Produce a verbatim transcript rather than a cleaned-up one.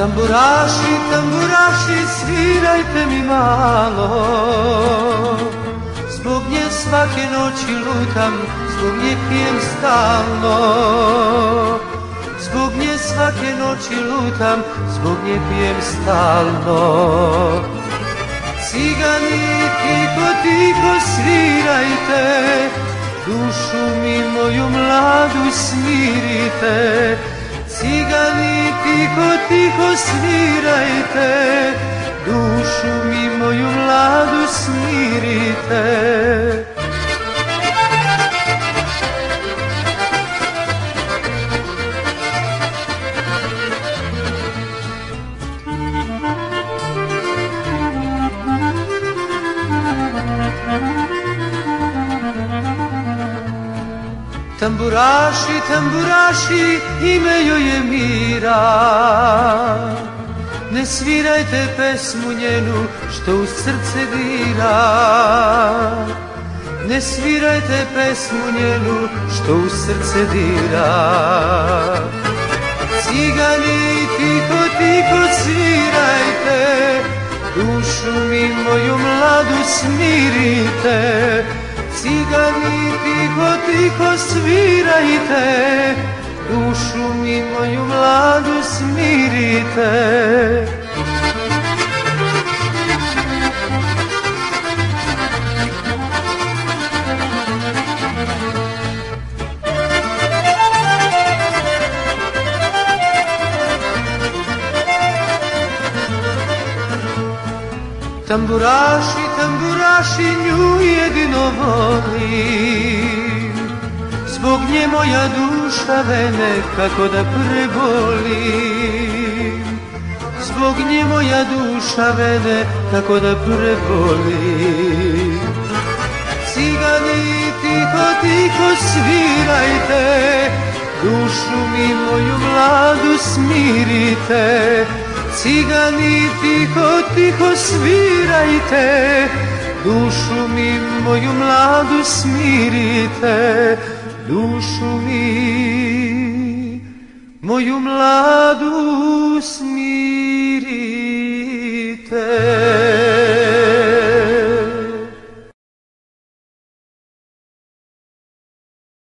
Tamburaši, tamburaši, svirajte mi malo. Zbog nje svake noći lutam, zbog nje pijem stalno. Zbog nje svake noći lutam, zbog nje pijem stalno. Cigani, tiho, tiho svirajte, dušu mi moju mladu smirite. Cigani, tiho, tiho svirajte, dušu mi moju mladu smirite. Tamburaši, tamburaši, ime joj je Mira. Ne svirajte pesmu njenu što u srce dira. Ne svirajte pesmu njenu što u srce dira. Cigani, tiho, tiho svirajte, dušu mi moju mladu smirite. Cigani, tiho, tiho svirajte, dušu mi moju mladu smirite. Tamburaši, tamburaši, nju jedino volim. Zbog nje moja duša vene kako da prebolim. Zbog nje moja duša vene kako da prebolim. Cigani, tiho, tiho svirajte, dušu mi moju mladu smirite. Cigani, tiho, tiho svirajte, dušu mi moju mladu smirite. Dušu mi moju mladu smirite.